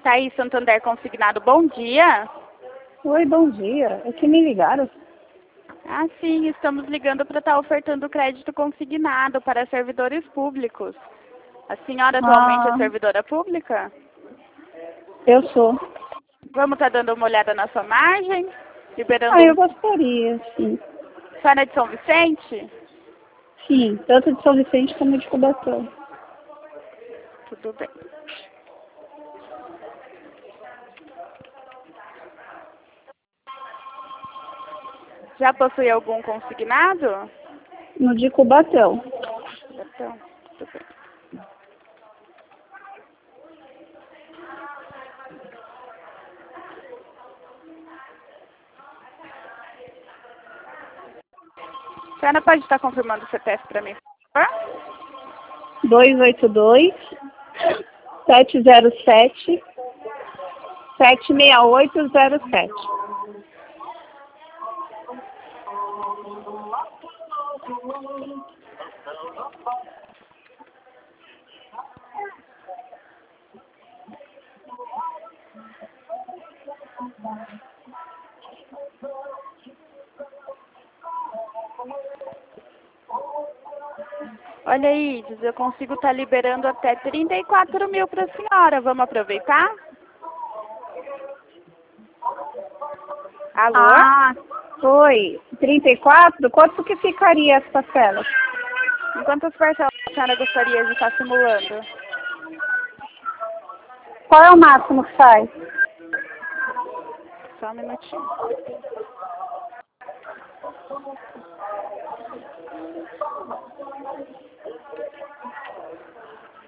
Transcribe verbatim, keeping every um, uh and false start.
Thaís Santander Consignado, bom dia. Oi, bom dia. É que me ligaram? Ah, sim, estamos ligando para estar ofertando crédito consignado para servidores públicos. A senhora atualmente Ah, é servidora pública? eu sou. Vamos estar dando uma olhada na sua margem? Liberando Ah, um... eu gostaria, sim. A senhora é de São Vicente? Sim, tanto de São Vicente como de Cubatão. Tudo bem. Já possui algum consignado? No de Cubatão. Então, tudo bem. A senhora pode estar confirmando o C P F para mim, por favor? dois oito dois, sete zero sete, sete seis oito zero sete. Olha aí, Isis, eu consigo estar liberando até trinta e quatro mil para a senhora. Vamos aproveitar? Alô? Ah, foi. trinta e quatro? Quanto que ficaria essa parcela? Em quantas parcelas a senhora gostaria de estar simulando? Qual é o máximo que faz? Só um minutinho.